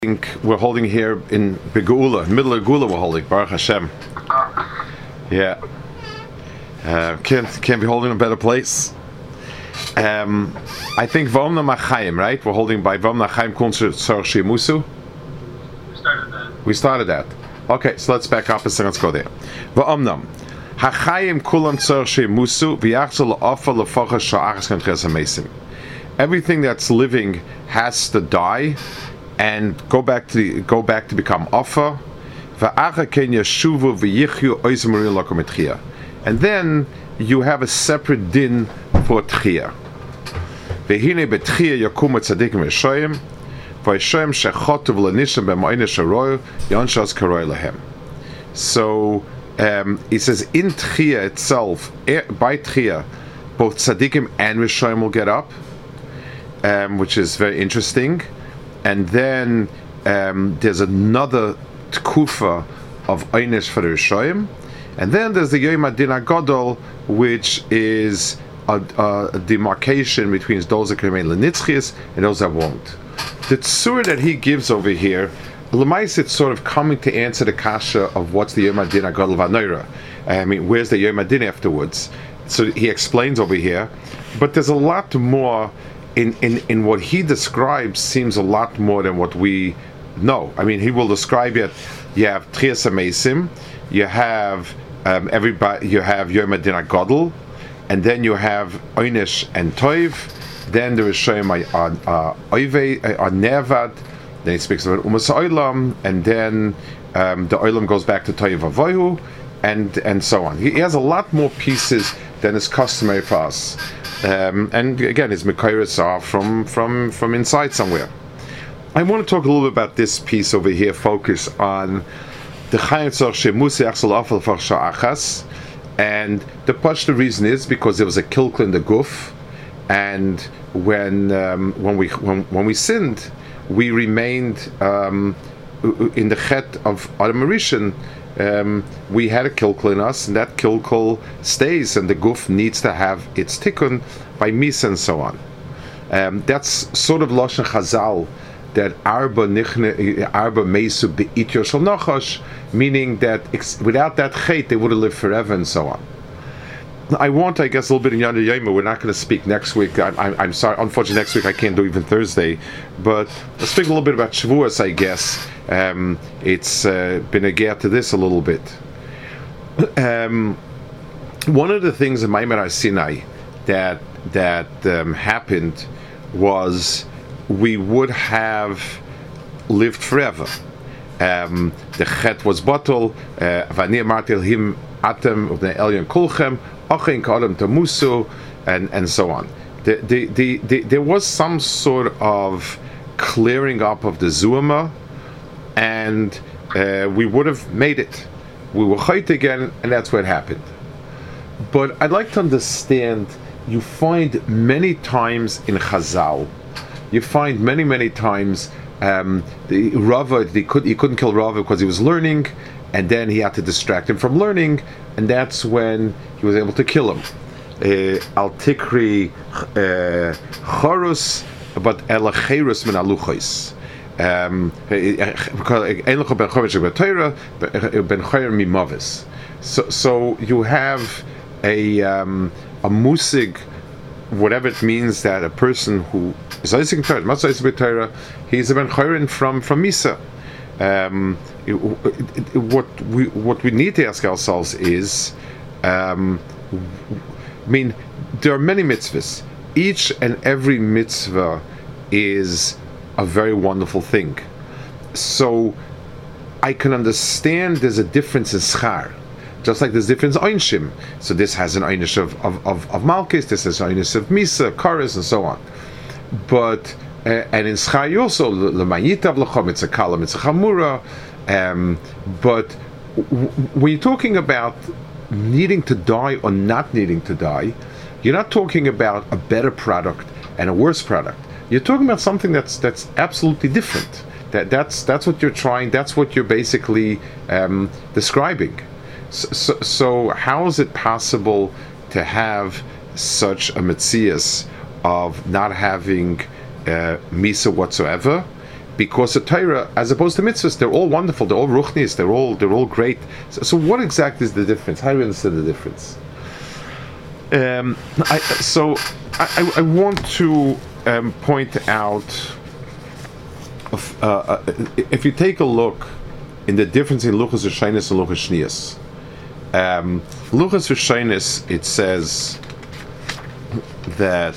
think we're holding here in Begula, middle of Gula. We're holding Baruch Hashem. Yeah, can't be holding a better place. I think V'omna Machayim, right? We're holding by V'omna Machayim Kunzer Tzor Shimusu. We started that. Okay, so let's back up and let's go there. V'omna Hachayim Kulam Tzor Shimusu V'yachzol La'ofa L'fochas Sha'achas K'nches HaMeisim. Everything that's living has to die and go back to become offer. And then you have a separate din for tchiyah. So it says in tchiyah itself, by tchiyah, both tzaddikim and rishoyim will get up, which is very interesting. And then there's another tkufa of einish for the rishoyim, and then there's the Yom Adin Agadol, which is a demarcation between those that can remain lenitzchias and those that won't. The tzur that he gives over here, Lemais, it's sort of coming to answer the kasha of what's the Yom Adin Agadol v'Noira. I mean, where's the Yom Adin afterwards? So he explains over here, but there's a lot more. In what he describes seems a lot more than what we know. I mean, he will describe it. You have Tchias HaMeisim, you have everybody, you have Yom Adin Agadol, and then you have Einish and Toiv. Then there is Shoyim Oive on Nevad. Then he speaks about Umas Oilam, and then the Oilam goes back to Toiv Avohu, and so on. He has a lot more pieces than is customary for us. And again, his Mekairis are from inside somewhere. I want to talk a little bit about this piece over here, focus on the Chayim Tzor Shemusi Achsel Afal Farsha Achas. And the reason is because there was a kilkel in the guf, and when we sinned, we remained in the chet of Adam Rishon. We had a kilkel in us, and that kilkel stays, and the guf needs to have its tikkun by mis and so on. That's sort of Lashon Chazal, that arba meisu be'ityo shel nachash, meaning that without that chet they would have lived forever and so on. I guess, a little bit in Yonah Yoma. We're not going to speak next week. I'm sorry. Unfortunately, next week I can't do even Thursday. But let's speak a little bit about Shavuos, I guess. It's been a gear to this a little bit. One of the things in Maimon Sinai that happened was we would have lived forever. The chet was bottle. V'ani amarti him atem uvnei elyon kulchem achin k'adam tamusu, and so on. There was some sort of clearing up of the zuama, and we would have made it. We were chayt again, and that's what happened. But I'd like to understand, you find many times in Chazal, you find many times the Rava, he couldn't kill Rava because he was learning, and then he had to distract him from learning, and that's when he was able to kill him. Al tikri chorus, but elacherus min aluchos. So you have a musig, whatever it means, that a person who is Isaac Torah, not Isaac Torah, he's a ben chayrin from Misa. What we need to ask ourselves is, I mean, there are many mitzvahs. Each and every mitzvah is a very wonderful thing. So I can understand there's a difference in schar, just like there's difference in einshim. So this has an einish of Malkis, this has an einish of Misa, Karas, and so on. But and in schar you also l'mayitav l'chom, it's a kalam, it's a chamura. But when you're talking about needing to die or not needing to die, you're not talking about a better product and a worse product. You're talking about something that's absolutely different. That's what you're trying. That's what you're basically describing. So how is it possible to have such a metzias of not having misa whatsoever, because the Torah, as opposed to mitzvahs, they're all wonderful, they're all ruchnis, they're all great. So what exactly is the difference? How do we understand the difference? I want to point out, if you take a look in the difference in Luchos Rishonos and Luchos Shnios. Luchos Rishonos, it says that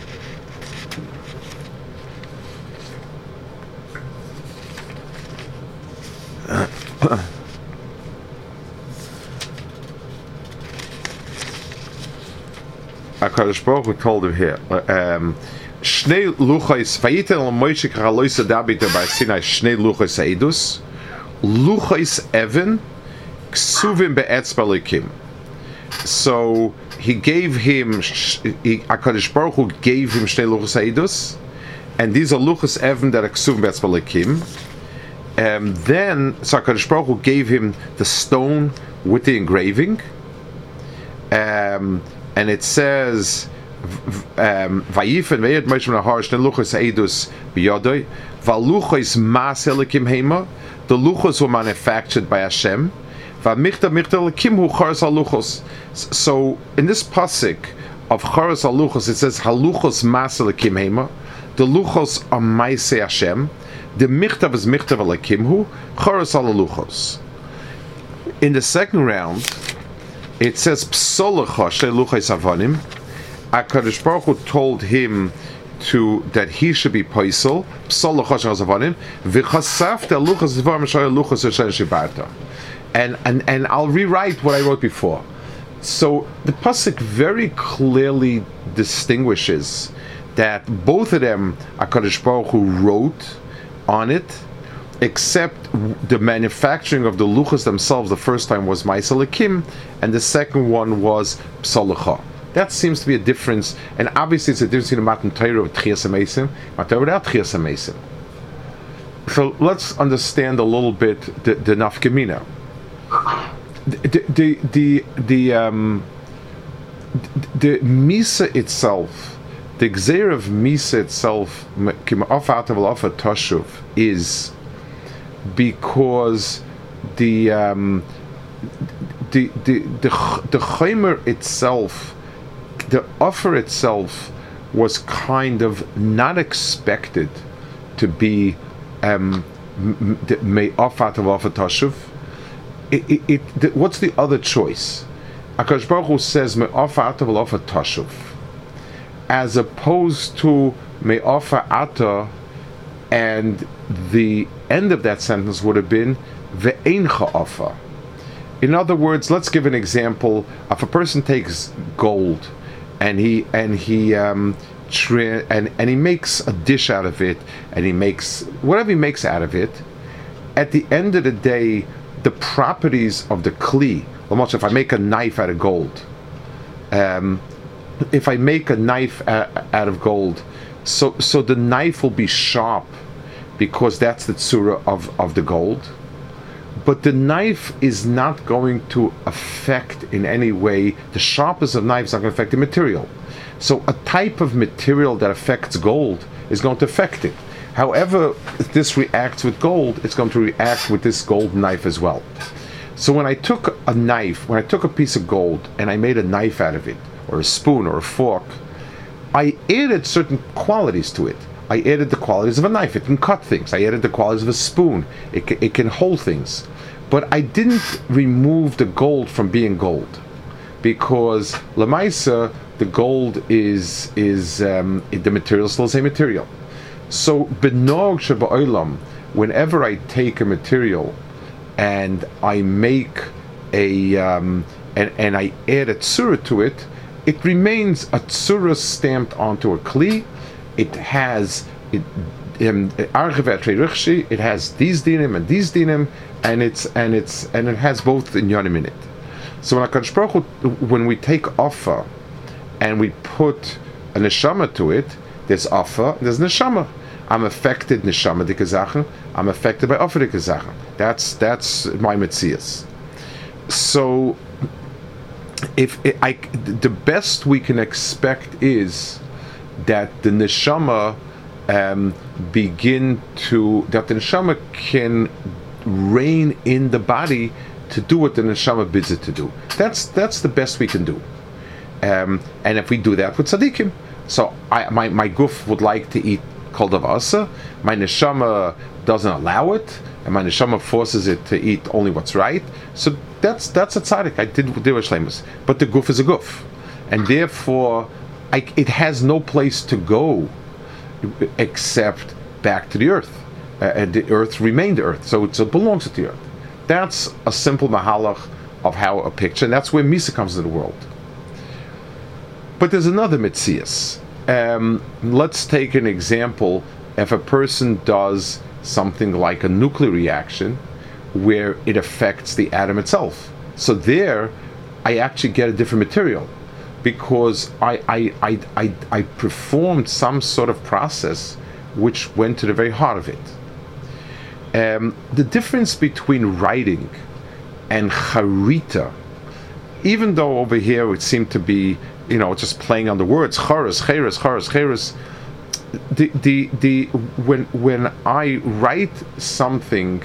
HaKadosh Baruch Hu told him here, Shnei luchos vayitel al Moshe kachalois adabiter by Sinai Shnei luchos eidus luchos even ksuvim be'etzba Elokim. So he gave him, HaKadosh Baruch Hu gave him Shnei luchos eidus, and these are luchos even that are ksuvim be'etzba Elokim. Then so HaKadosh Baruch Hu gave him the stone with the engraving, and it says Vayifen veyed Moshe Nahar Shnei luchos eidus biyadoi valuchos mas Elokim heima. The luchos were manufactured by Hashem. V'michta Elokim hu charas haluchos. So in this pasuk of charas haluchos, it says haluchos mas Elokim heima. The luchos are ma'aseh Hashem. The michtav is michtav Elokim hu charas haluchos. In the second round, it says psolacha shnei luchos avonim. HaKadosh Baruch Hu told him that he should be poisel psolacha shnei avonim v'chasafta luchos zvar mishayel luchos Hashem shibarta. And I'll rewrite what I wrote before. So the pasuk very clearly distinguishes that both of them HaKadosh Baruch Hu wrote on it, except the manufacturing of the luchos themselves the first time was ma'aseh Elokim, and the second one was psolacha. That seems to be a difference, and obviously it's a difference in the Matan Torah with Tchias HaMeisim, Matan Torah without Tchias HaMeisim. So let's understand a little bit the nafkamina. The Misa itself, the Gzeir of Misa itself, is because the Chaimer itself, the offer itself, was kind of not expected to be me'afat of offer tashuv. What's the other choice? HaKadosh Baruch Hu says me'afat of offer tashuv, as opposed to me'afat ata, and the end of that sentence would have been ve'eincha offer. In other words, let's give an example. If a person takes gold and he makes a dish out of it, and he makes whatever he makes out of it, at the end of the day, the properties of the kli, almost if I make a knife out of gold, if I make a knife out of gold, so the knife will be sharp because that's the tzura of the gold. But the knife is not going to affect in any way, the sharpness of knives is not going to affect the material. So a type of material that affects gold is going to affect it. However, if this reacts with gold, it's going to react with this gold knife as well. So when I took a knife, when I took a piece of gold and I made a knife out of it, or a spoon or a fork, I added certain qualities to it. I added the qualities of a knife. It can cut things. I added the qualities of a spoon. It can hold things. But I didn't remove the gold from being gold, because Lamaisa, the gold is the material is still the same material. So benog sheba'olam, whenever I take a material and I make a and I add a tzura to it, it remains a tzura stamped onto a kli. It has it has these dinim and these dinim, and it has both inyanim in it. So when we take offer and we put a neshama to it, there's offer, there's neshama. I'm affected neshama dikazachen. I'm affected by offer dikazachen. That's my metzias. So the best we can expect is that the neshama begin to, that the neshama can reign in the body to do what the neshama bids it to do. That's the best we can do. And if we do that with tzaddikim, so my guf would like to eat kol davar asa, my neshama doesn't allow it, and my neshama forces it to eat only what's right. So that's a tzaddik. I did shleimus, but the guf is a guf, and therefore it has no place to go except back to the earth, and the earth remained the earth, so it belongs to the earth. That's a simple mahalach of how a picture, and that's where Misa comes into the world. But there's another mitzias. Let's take an example. If a person does something like a nuclear reaction where it affects the atom itself, so there I actually get a different material because I performed some sort of process which went to the very heart of it. The difference between writing and charita, even though over here it seemed to be, just playing on the words, charas, cheres, charas, cheres. When I write something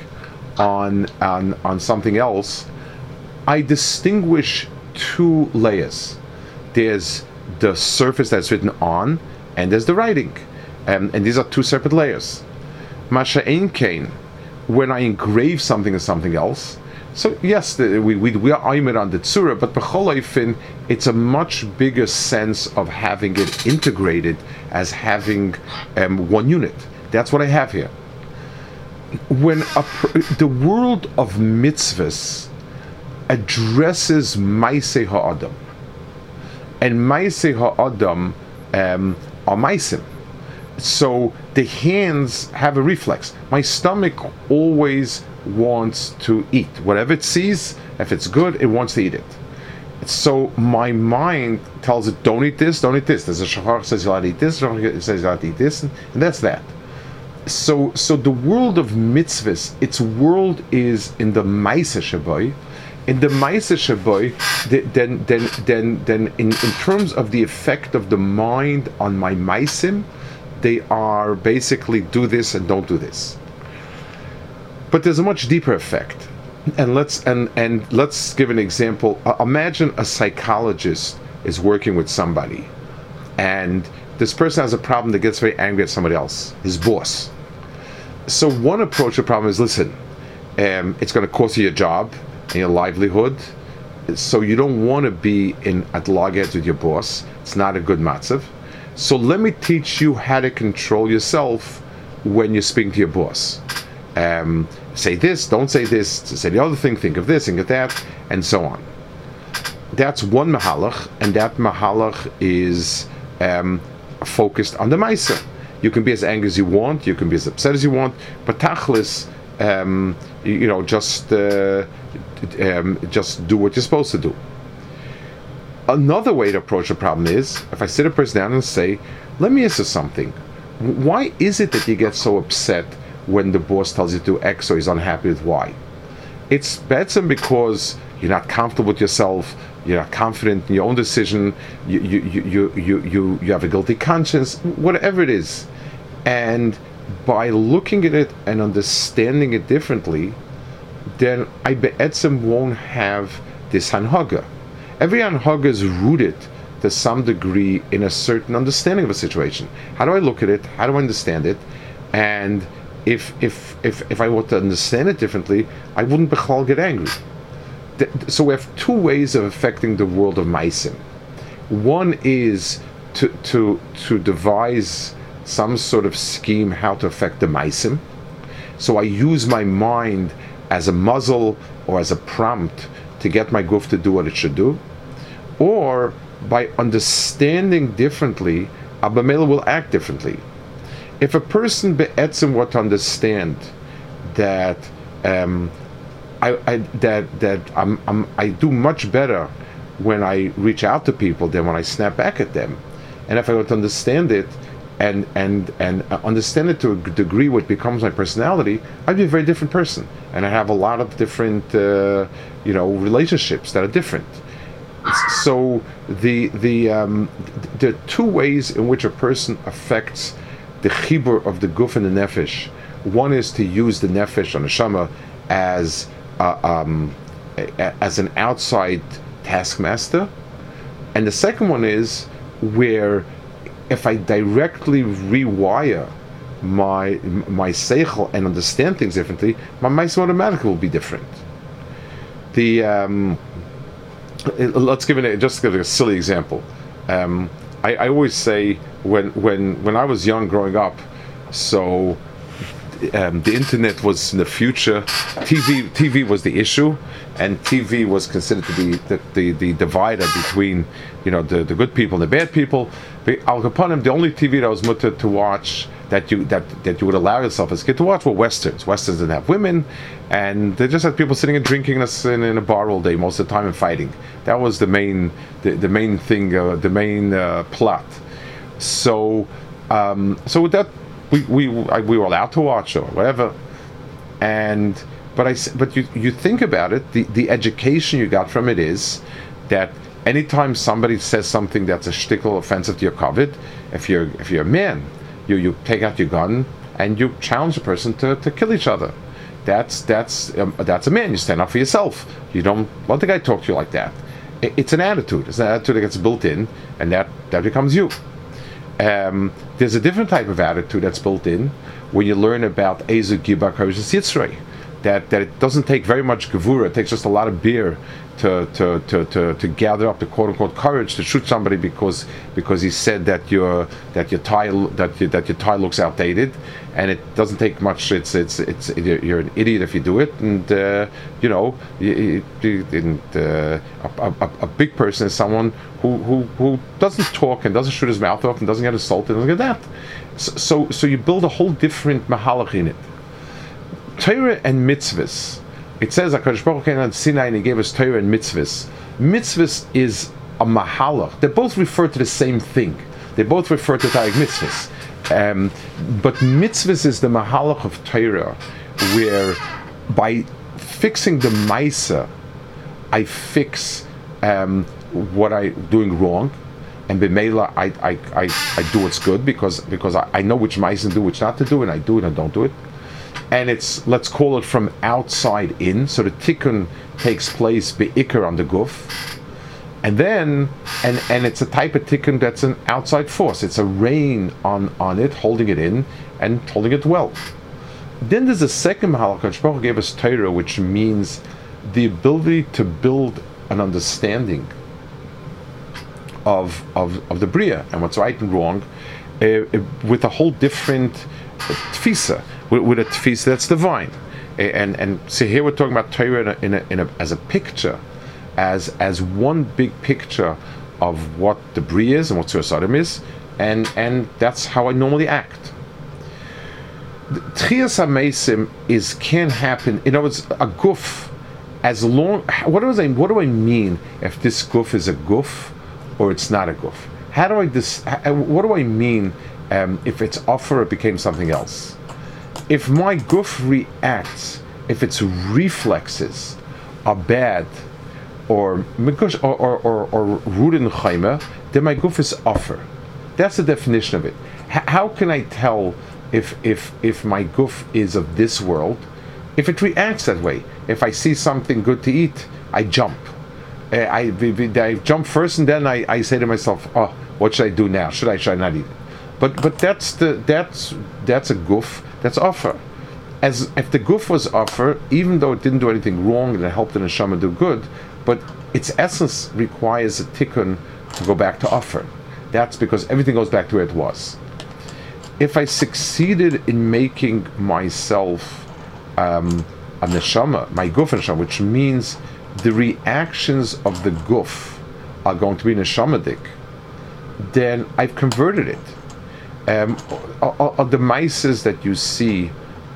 on something else, I distinguish two layers. There's the surface that's written on, and there's the writing, and these are two separate layers. Masha ein kain, when I engrave something as something else. So yes, we are aimer on the tzura, but b'chol oifin, it's a much bigger sense of having it integrated as having one unit. That's what I have here. When the world of mitzvahs addresses Maaseh Ha'adam, and Maaseh Ha'adam are Maisim. So the hands have a reflex. My stomach always wants to eat. Whatever it sees, if it's good, it wants to eat it. So my mind tells it, don't eat this, don't eat this. There's a shachar that says you'll not eat this, it says you'll not eat this, and that's that. So the world of mitzvahs, its world is in the Maaseh Shabai. In the Maaseh Shabai, then in terms of the effect of the mind on my Maisim, they are basically do this and don't do this. But there's a much deeper effect, and let's give an example. Imagine a psychologist is working with somebody, and this person has a problem that gets very angry at somebody else, his boss. So one approach to the problem is, listen, it's going to cost you your job and your livelihood, so you don't want to be at loggerheads with your boss. It's not a good matzav. So let me teach you how to control yourself when you're speaking to your boss. Say this, don't say this, say the other thing, think of this, think of that, and so on. That's one mahalach, and that mahalach is focused on the Maaseh. You can be as angry as you want, you can be as upset as you want, but tachlis, just do what you're supposed to do. Another way to approach the problem is, if I sit a person down and say, let me ask you something. Why is it that you get so upset when the boss tells you to do X or he's unhappy with Y? It's better because you're not comfortable with yourself, you're not confident in your own decision, you have a guilty conscience, whatever it is. And by looking at it and understanding it differently, then I be'etzem won't have this hanhaga. Every hanhaga is rooted to some degree in a certain understanding of a situation. How do I look at it? How do I understand it? And if I were to understand it differently, I wouldn't bechal get angry. So we have two ways of affecting the world of Maisim. One is to devise some sort of scheme how to affect the Maisim. So I use my mind as a muzzle or as a prompt to get my guf to do what it should do, or by understanding differently, Abba Mela will act differently. If a person be'etzim were to understand that I do much better when I reach out to people than when I snap back at them, and if I were to understand it and understand it to a degree what becomes my personality, I'd be a very different person, and I have a lot of different relationships that are different. So the two ways in which a person affects the chibur of the guf and the nefesh. One is to use the nefesh on the neshama as an outside taskmaster, and the second one is where if I directly rewire my seichel and understand things differently, my ma'aseh automatically will be different. Let's give a silly example. I always say when I was young growing up, so the internet was in the future. TV was the issue, and TV was considered to be the divider between, the good people and the bad people. Al Kapanim, the only TV that was mutter to watch that you would allow yourself as a kid to watch were westerns. Westerns didn't have women, and they just had people sitting and drinking in a bar all day most of the time and fighting. That was the main thing, the main plot. So with that, we were allowed to watch or whatever, but you think about it, the education you got from it is that anytime somebody says something that's a shtickle offensive to your kavod, if you're a man, you take out your gun and you challenge a person to kill each other. That's a man. You stand up for yourself. You don't let the guy talk to you like that. It's an attitude. It's an attitude that gets built in, and that becomes you. There's a different type of attitude that's built in when you learn about Ezu Gibar Kodesh Yitzrei. That it doesn't take very much gevura. It takes just a lot of beer to gather up the quote unquote courage to shoot somebody because he said that your tie looks outdated, and it doesn't take much. You're an idiot if you do it, and a big person is someone who doesn't talk and doesn't shoot his mouth off and doesn't get assaulted and look at that. So you build a whole different mahalach in it. Torah and mitzvahs. It says HaKadosh Baruch Hu came on Sinai and he gave us Torah and mitzvahs. Mitzvahs is a mahalach. They both refer to the same thing. They both refer to Taryag mitzvahs. But mitzvahs is the mahalach of Torah, where by fixing the ma'aseh, I fix what I'm doing wrong, and b'meila I do what's good because I know which ma'aseh to do, which not to do, and I do it and don't do it. And it's, let's call it from outside in, so the tikkun takes place be'ikr on the guf, and then and it's a type of tikkun that's an outside force. It's a rain on it, holding it in and holding it well. Then there's a second mahalach. HaKadosh Baruch Hu gave us Torah, which means the ability to build an understanding of the bria and what's right and wrong, with a whole different tfisa. With a tefisa that's divine, and so here we're talking about Torah as a picture, as one big picture of what the bria is and what Surah Sodom is, and that's how I normally act. Tchias HaMeisim can't happen. In other words, a guf, as long. What do I mean if this guf is a guf or it's not a guf? What do I mean if it's offer it became something else? If my guf reacts, if its reflexes are bad, or rudin chayma, then my guf is offer. That's the definition of it. How can I tell if my guf is of this world? If it reacts that way, if I see something good to eat, I jump. I jump first, and then I say to myself, "Oh, what should I do now? Should I not eat it?" But that's a guf. That's offer. As if the guf was offer, even though it didn't do anything wrong and it helped the neshama do good, but its essence requires a tikkun to go back to offer. That's because everything goes back to where it was. If I succeeded in making myself a neshama, my guf neshama, which means the reactions of the guf are going to be neshamadik, then I've converted it. The mices that you see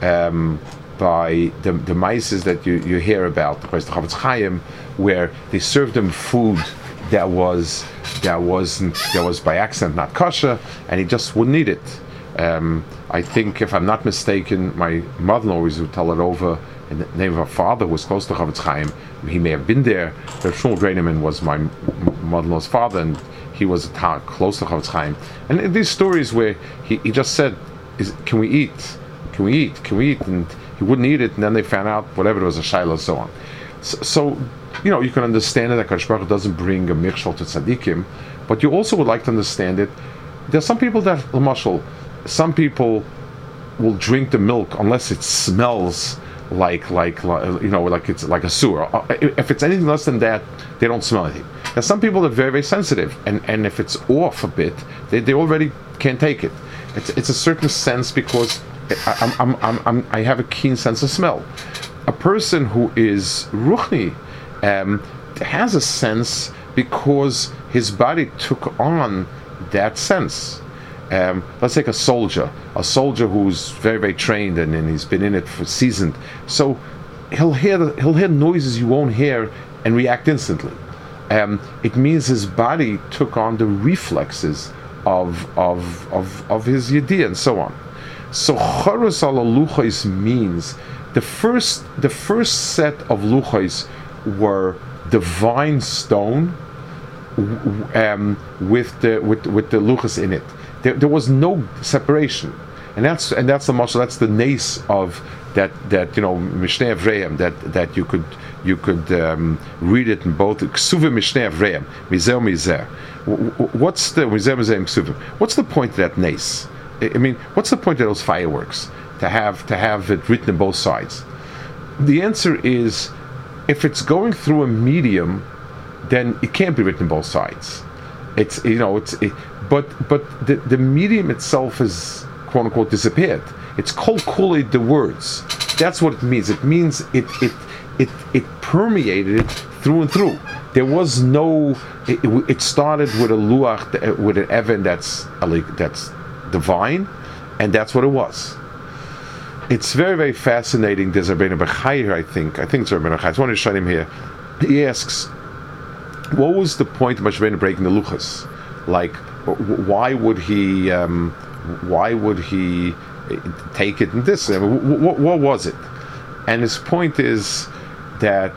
by the mices that you hear about, the Chofetz Chaim, where they served them food that was by accident not kosher, and he just wouldn't eat it. I think, if I'm not mistaken, my mother-in-law always would tell it over in the name of her father, who was close to Chofetz Chaim. He may have been there. But Shmuel Greineman was my mother-in-law's father, and he was close to Chofetz Chaim. And these stories where he just said, can we eat? Can we eat? Can we eat? And he wouldn't eat it, and then they found out whatever it was a shayla and so on. So you can understand that Hakadosh Baruch Hu doesn't bring a michshol to tzaddikim, but you also would like to understand it. There's some people that, l'mashal, some people will drink the milk unless it smells like it's like a sewer. If it's anything less than that, they don't smell anything. Now some people are very, very sensitive, and if it's off a bit, they already can't take it. It's a certain sense because I have a keen sense of smell. A person who is ruchni has a sense because his body took on that sense. Let's take a soldier who's very, very trained and he's been in it for seasoned. So he'll hear noises you won't hear and react instantly. It means his body took on the reflexes of his yediyah and so on. So Charos ala luchos means the first set of luchos were divine stone with the luchos in it. There was no separation, and that's the mashal. That's the nace of that Mishneh Avreim that you could read it in both Ksuvim Mishneh Avreim Mizer. What's the Mizer Ksuvim? What's the point of that nace? I mean, what's the point of those fireworks? To have it written on both sides. The answer is, if it's going through a medium, then it can't be written on both sides. But the medium itself is quote unquote disappeared. It's kol kulei the words. That's what it means. It means it permeated it through and through. There was no. It started with a luach, with an even that's divine, and that's what it was. It's very, very fascinating. There's a Rabbeinu Bechai here, I think it's Rabbeinu Bechai. I just want to show him here. He asks, what was the point of Moshe Rabbeinu breaking the luchos? Like, why would he take it in this? I mean, what was it? And his point is that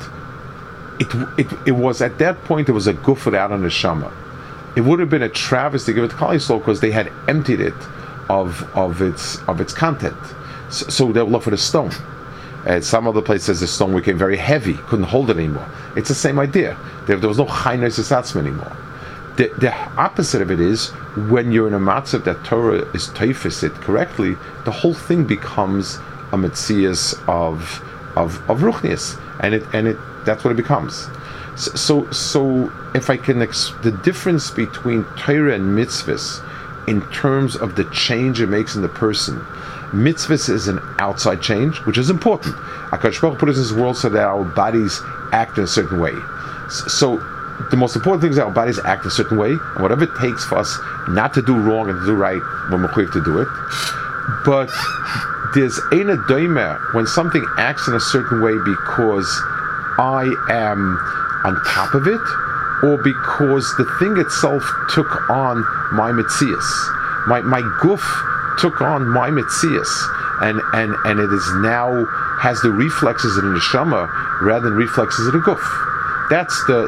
it was at that point it was a guf without a neshama. It would have been a travesty to give it to Klal Yisrael because they had emptied it of its content. So they were left with a stone. At some other places, the stone became very heavy, couldn't hold it anymore. It's the same idea. There was no chaynos esatzma anymore. The opposite of it is when you're in a matzav that Torah is teifes it correctly, the whole thing becomes a metzias of ruchnius, and it that's what it becomes. So if I can the difference between Torah and mitzvahs in terms of the change it makes in the person. Mitzvahs is an outside change, which is important. HaKadosh Baruch Hu put us in this world so that our bodies act in a certain way. So the most important thing is that our bodies act a certain way, and whatever it takes for us not to do wrong and to do right, we're mechuyev to do it. But there's eina doimer when something acts in a certain way because I am on top of it, or because the thing itself took on my metzias. My guf took on my metzias, and it is now has the reflexes of the neshama rather than reflexes of the guf. That's the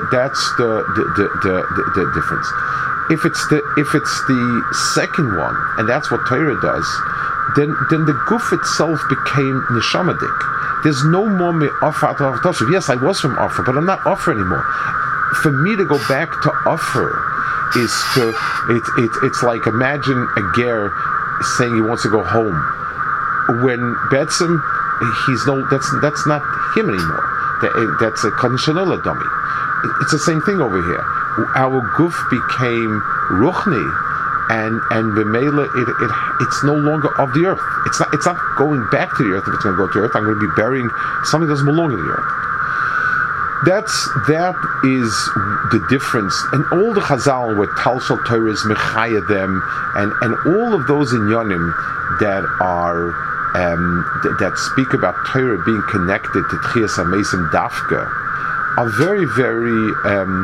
difference. If it's the second one, and that's what Torah does, then the guf itself became neshamadik. There's no more me offer. Yes, I was from offer, but I'm not offer anymore. For me to go back to offer is to it's like, imagine a ger saying he wants to go home when Betzim that's not him anymore. That's a konshanola dummy. It's the same thing over here. Our guf became ruchni, and b'meila it's no longer of the earth. It's not going back to the earth. If it's going to go to the earth, I'm going to be burying something that doesn't belong to the earth. That is the difference. And all the Chazal where Talshal Torah is mechaya them, and all of those inyanim that are that speak about Torah being connected to Tchias HaMeisim Dafka are very, very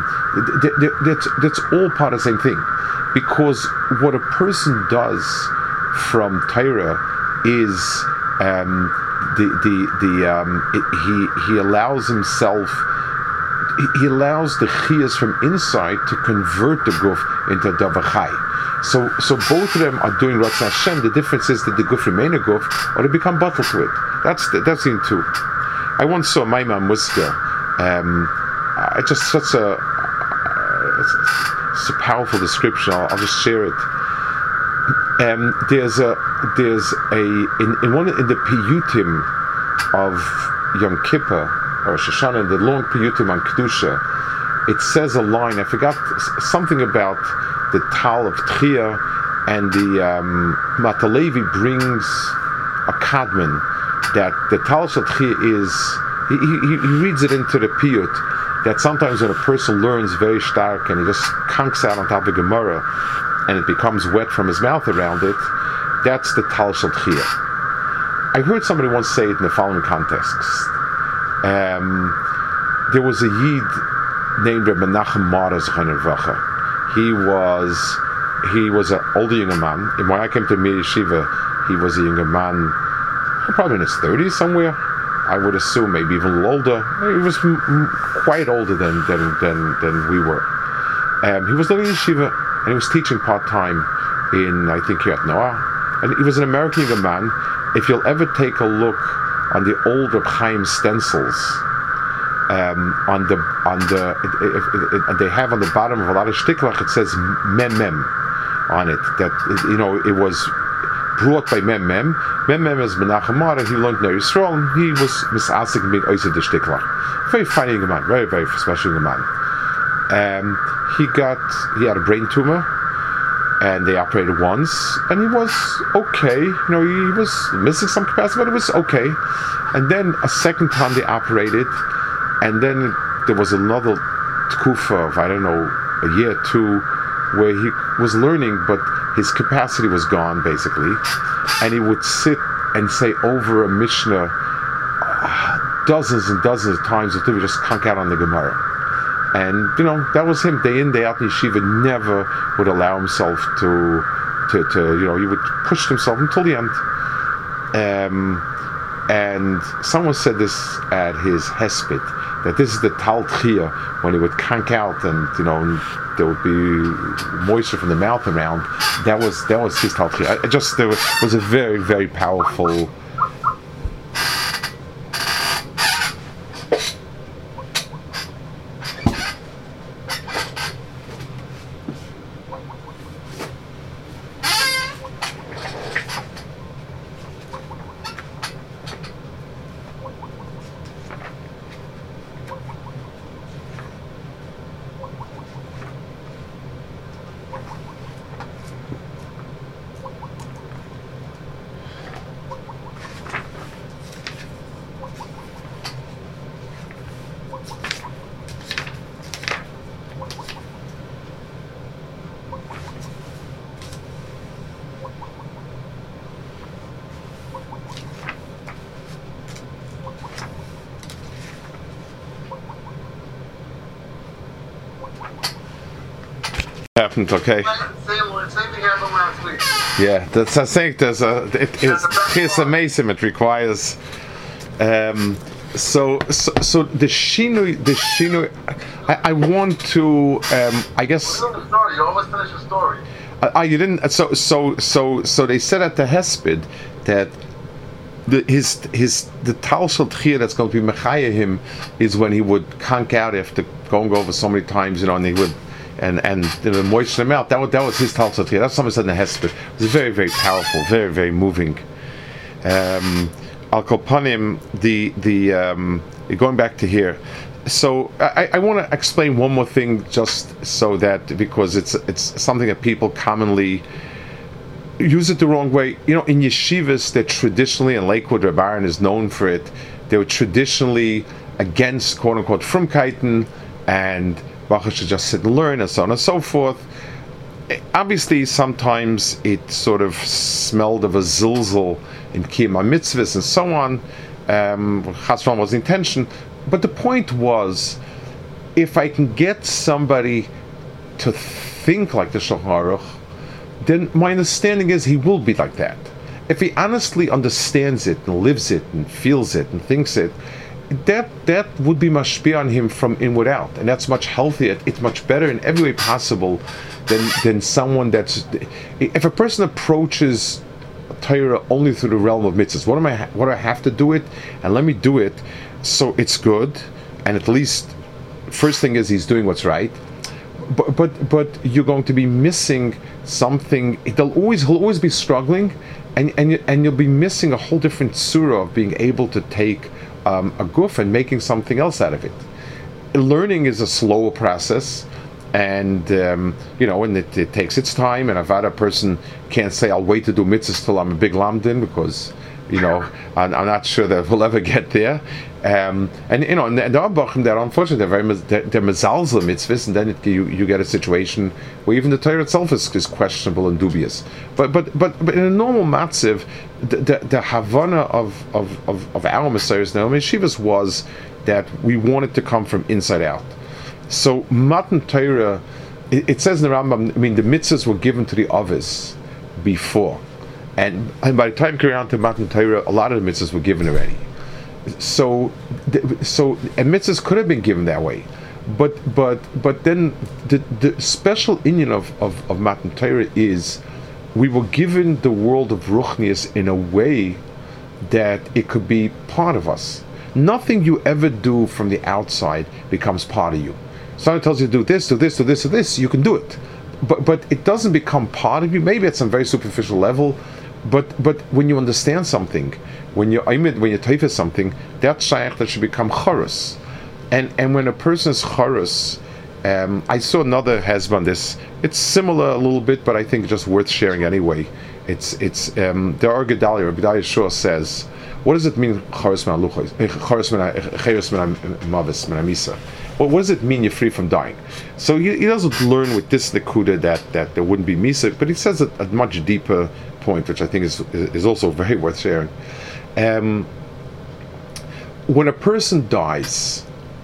that's all part of the same thing. Because what a person does from Torah is he allows himself. He allows the chiyas from inside to convert the guf into davar chai. So both of them are doing Ratzon Hashem. The difference is that the guf remain a guf, or they become bottled to it. That's the two. I once saw Maimon Musker. It's just such it's a powerful description. I'll just share it. There's a in the piyutim of Yom Kippur or Rosh Hashanah, in the long piyutim on Kedusha, it says a line. I forgot something about the Tal of Tchia, and the Matalevi brings a kadman that the Tal of Tchia is. He reads it into the piyut that sometimes when a person learns very stark and he just conks out on top of Gemara and it becomes wet from his mouth around it, that's the Tal Shel Tchia. I heard somebody once say it in the following context. There was a Yid named Reb Menachem Mara Zechon Livracha. He was an older younger man. When I came to Mir Yeshiva, he was a younger man, probably in his 30s somewhere. I would assume maybe even a little older. He was quite older than we were. He was living in Yeshiva, and he was teaching part-time in, I think, Kiryat Noah. And he was an American young man. If you'll ever take a look on the old Reb Chaim stencils, they have on the bottom of a lot of shtiklach, it says Mem Mem on it. That, it was brought by Mem Mem. Mem Mem is Menachem Mara. He learned Ner Yisrael, and he was misasik being oised the shtiklach. Very funny young man, very, very special young man. He had a brain tumor, and they operated once, and he was okay. He was missing some capacity, but it was okay. And then a second time they operated, and then there was another tkufa of, I don't know, a year or two, where he was learning, but his capacity was gone, basically. And he would sit and say over a Mishnah dozens and dozens of times until he just conk out on the Gemara. And, that was him. Day in, day out in yeshiva, never would allow himself to he would push himself until the end. And someone said this at his hesped, that this is the Tal Tchia, when he would conk out and, there would be moisture from the mouth around. That was his Tal Tchia. There was a very, very powerful. Happened, okay. Same thing happened last week. Yeah, that's, I think it's amazing. It requires. So the shinui. I want to. I guess. The story. You almost finish the story. You didn't. So they said at the hesped that the Tal Shel Tchia that's going to be mechaya him is when he would conk out after going over so many times, and he would. And the moisten him out. That was his Tal Shel Tchia. That's something said in the hesped. It was very, very powerful, very, very moving. Al Kopanim, going back to here. So I want to explain one more thing, just so that, because it's something that people commonly use it the wrong way. In yeshivas, they're traditionally, and Lakewood Reb Aaron is known for it, they were traditionally against quote unquote frumkeiten, and Baruch should just sit and learn, and so on and so forth. Obviously, sometimes it sort of smelled of a zilzal in Kiyum mitzvahs and so on. Chasron was the intention, but the point was, if I can get somebody to think like the Shulchan Aruch, then my understanding is he will be like that. If he honestly understands it and lives it and feels it and thinks it, that would be mashpia on him from inward out, and that's much healthier. It's much better in every way possible than someone that's. If a person approaches Torah only through the realm of mitzvahs, what do I have to do it, and let me do it, so it's good, and at least first thing is he's doing what's right. But you're going to be missing something. He'll always be struggling, and you'll be missing a whole different surah of being able to take a guf and making something else out of it. Learning is a slower process, and and it takes its time. And a person can't say, "I'll wait to do mitzvahs till I'm a big lamdin," because I'm not sure that we'll ever get there. And there are bachim that unfortunately they're mezalzel mitzvahs, and then you get a situation where even the Torah itself is questionable and dubious. But in a normal matziv, the havana of our messiahs now, yeshivas was that we wanted to come from inside out. So Matan Torah, it says in the Rambam, the mitzvahs were given to the Avos before. And by the time you around to Matan Torah, a lot of the mitzvahs were given already. So and mitzvahs could have been given that way, but then the special inyan of Matan Torah is we were given the world of Ruchnius in a way that it could be part of us. Nothing you ever do from the outside becomes part of you. Someone tells you to do this, do this, do this, do this, you can do it, but it doesn't become part of you. Maybe at some very superficial level. But when you understand something, when you taifes something, that's shaykh that should become chorus, and when a person is chorus, I saw another hezbollah on this. It's similar a little bit, but I think just worth sharing anyway. It's there are Gedalia Shua says, what does it mean chorus min aluchos, chorus min mavis min amisa? Well, what does it mean you're free from dying? So he doesn't learn with this nekuda that there wouldn't be misa, but he says a much deeper point, which I think is also very worth sharing. When a person dies,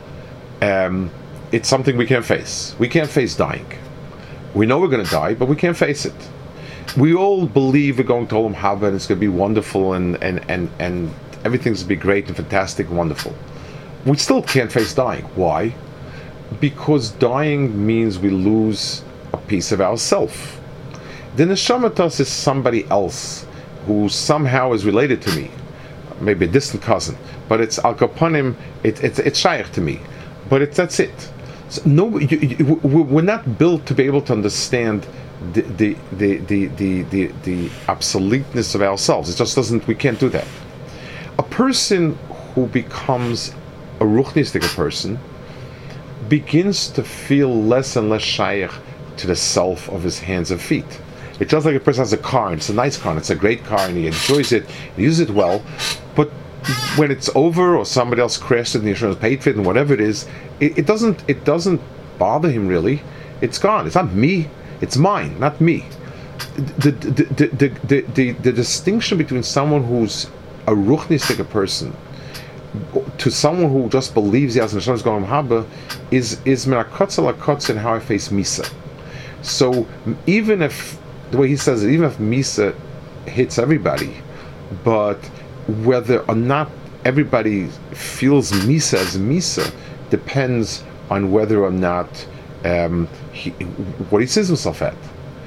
it's something we can't face. We can't face dying. We know we're going to die, but we can't face it. We all believe we're going to Olam Haba and it's going to be wonderful and everything's going to be great and fantastic and wonderful. We still can't face dying. Why? Because dying means we lose a piece of ourself. The neshamatas is somebody else who somehow is related to me, maybe a distant cousin, but it's al kapanim. It's shaykh to me, but that's it. So we're not built to be able to understand the absoluteness of ourselves. It just doesn't. We can't do that. A person who becomes a ruchnistic person begins to feel less and less shaykh to the self of his hands and feet. It's just like a person has a car, and it's a nice car, and it's a great car, and he enjoys it, he uses it well, but when it's over, or somebody else crashed it, and the insurance paid for it, and whatever it is, it doesn't bother him really. It's gone. It's not me. It's mine, not me. The distinction between someone who's a ruchnistic person to someone who just believes he has Neshama's Golem Haba is merakotza lakotza in how I face Misa. So even if, the way he says it, even if Misa hits everybody, but whether or not everybody feels Misa as Misa depends on whether or not what he sees himself at.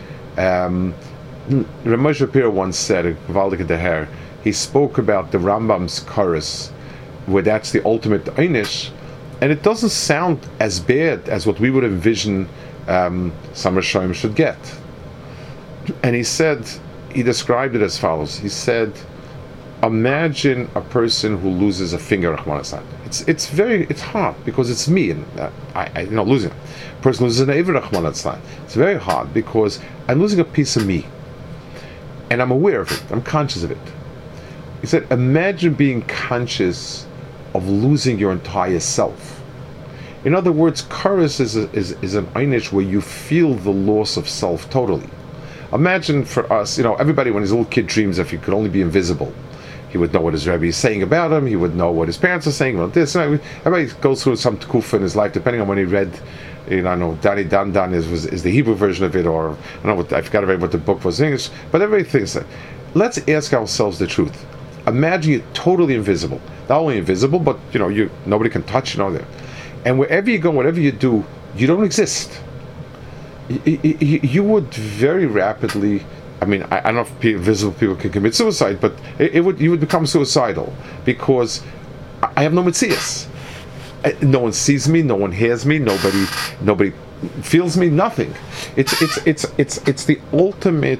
Ramon Shapiro once said, he spoke about the Rambam's chorus, where that's the ultimate einish, and it doesn't sound as bad as what we would envision some Rishonim should get. And he described it as follows. He said, imagine a person who loses a finger, Rahman Hassan. It's hard because it's me, and I losing it. A person loses an Eivir, Rahman Hassan. It's very hard because I'm losing a piece of me, and I'm aware of it. I'm conscious of it. He said, imagine being conscious of losing your entire self. In other words, chorus is an einish where you feel the loss of self totally. Imagine for us, everybody when his little kid dreams if he could only be invisible. He would know what his Rebbe is saying about him. He would know what his parents are saying about this. Everybody goes through some tekufa in his life, depending on when he read. I know Dani Dan is the Hebrew version of it, or I forgot already what the book was in English. But everybody thinks that. Let's ask ourselves the truth. imagine you're totally invisible. Not only invisible, but nobody can touch you. There, and wherever you go, whatever you do, you don't exist. You would very rapidly. I mean, I don't know if visible people can commit suicide, but you would become suicidal because I have no mitzias. No one sees me, no one hears me, nobody feels me, nothing. It's the ultimate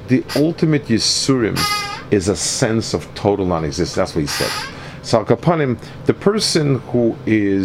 Yisurim is a sense of total non-existence. That's what he said. So Al Kapanim, the person who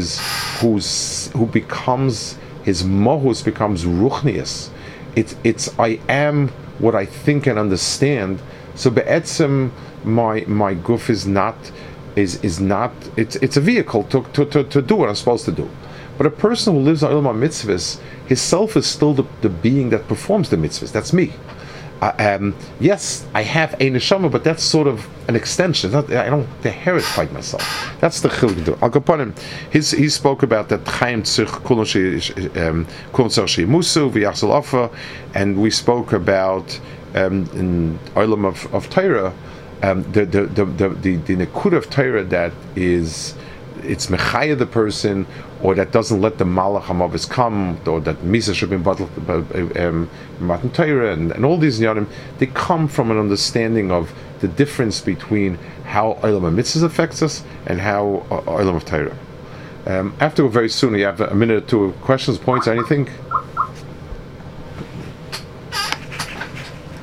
becomes his mohus becomes ruchnius. It's I am what I think and understand. So be'etzem my guf is not. It's a vehicle to do what I'm supposed to do. But a person who lives on Ilma mitzvahs, his self is still the being that performs the mitzvahs. That's me. Yes, I have a neshama, but that's sort of an extension. I don't inherit quite myself. That's the chiluk. I'll go upon him. He spoke about that Chaim tzich kulon sheyimusu v'yachzol afa, and we spoke about in Olam of Torah. The nekud of Torah that is, it's mechaya the person, or that doesn't let the malach hamavis come, or that misa should be matan Torah, and all these yanim, they come from an understanding of the difference between how olam mitzvahs affects us and how olam of Torah. After very soon, you have a minute or two of questions, points, anything.